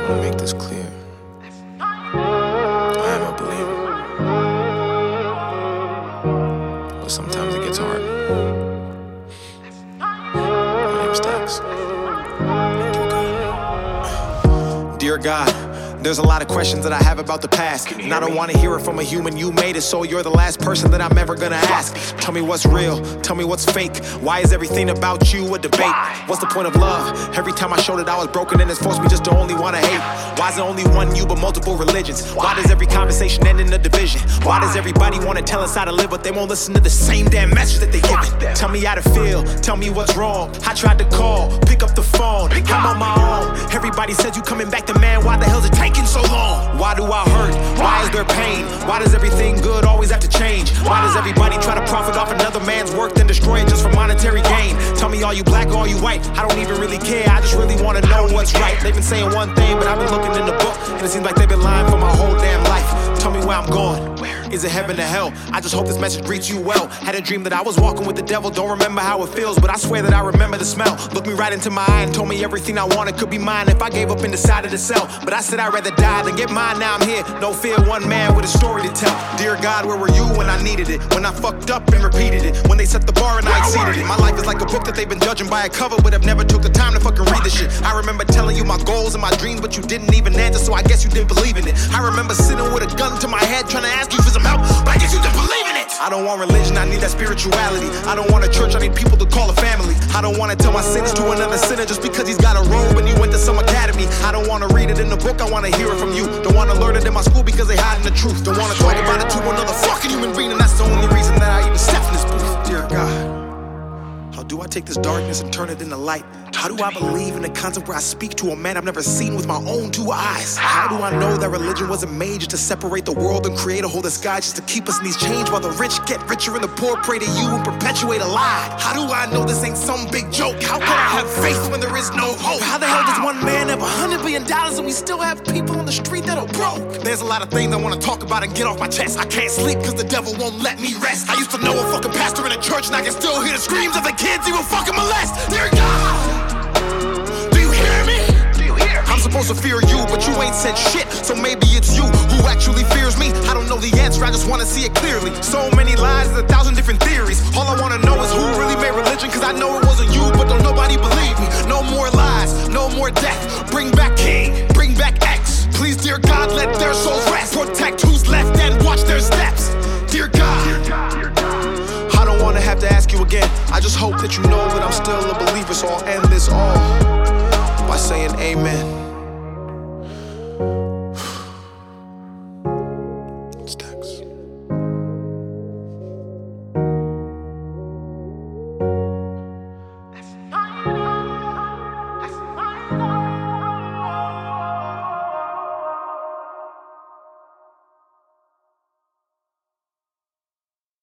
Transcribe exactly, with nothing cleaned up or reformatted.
want to make this clear. I am a believer. But sometimes it gets hard. My name's Dax. Dear God, there's a lot of questions that I have about the past, and I don't want to hear it from a human. You made it, so you're the last person that I'm ever gonna ask. Tell me what's real, tell me what's fake. Why is everything about you a debate? What's the point of love? Every time I showed it I was broken, and it's forced me just to only want to hate. Why is it only one you but multiple religions? Why does every conversation end in a division? Why does everybody want to tell us how to live, but they won't listen to the same damn message that they giving? Tell me how to feel, tell me what's wrong. I tried to call, pick up the phone, I'm on my own. Everybody says you coming back to man, why the hell's it taking so long? Why do I hurt? Why is there pain? Why does everything good always have to change? Why does everybody try to profit off another man's work then destroy it just for monetary gain? Tell me, are you black or are you white? I don't even really care, I just really wanna know what's right. They've been saying one thing, but I've been looking in the book, and it seems like they've been lying for my whole damn life. Tell me where I'm going. Is it heaven or hell? I just hope this message greets you well. Had a dream that I was walking with the devil. Don't remember how it feels, but I swear that I remember the smell. Looked me right into my eye and told me everything I wanted could be mine if I gave up and decided to sell. But I said I'd rather die than get mine. Now I'm here, no fear, one man with a story to tell. Dear God, where were you when I needed it? When I fucked up and repeated it? When they set the bar and I exceeded it? My life is like a book that they've been judging by a cover, but I've never took the time to fucking read the shit. I remember telling you my goals and my dreams, but you didn't even answer, so I guess you didn't believe in it. I remember sitting with a gun to my head trying to ask you for some help, but I guess you didn't believe in it. I don't want religion, I need that spirituality. I don't want a church, I need people to call a family. I don't want to tell my sins to another sinner just because he's got a robe and he went to some academy. I don't want to read it in the book, I want to hear it from you. Don't want to learn it in my school because they hiding the truth. Don't want to talk about it to another fucking human being, and that's the only reason that I even step in this booth. Dear God, how do I take this darkness and turn it into light? How do I believe in a concept where I speak to a man I've never seen with my own two eyes? How do I know that religion wasn't made just to separate the world and create a whole sky just to keep us in these chains while the rich get richer and the poor pray to you and perpetuate a lie? How do I know this ain't some big joke? How can I have faith when there is no hope? How the hell does one man have a hundred billion dollars and we still have people on the street that are broke? There's a lot of things I want to talk about and get off my chest. I can't sleep cause the devil won't let me rest. I used to know a fucking pastor in a church and I can still hear the screams of the kids he will fucking molest. Dear God, I'm supposed to fear you, but you ain't said shit, so maybe it's you who actually fears me. I don't know the answer, I just want to see it clearly. So many lies, there's a thousand different theories. All I want to know is who really made religion, cause I know it wasn't you, but don't nobody believe me. No more lies, no more death. Bring back King, bring back X. Please, dear God, let their souls rest. Protect who's left and watch their steps. Dear God, I don't want to have to ask you again. I just hope that you know that I'm still a believer, so I'll end this all by saying amen. It's Dax.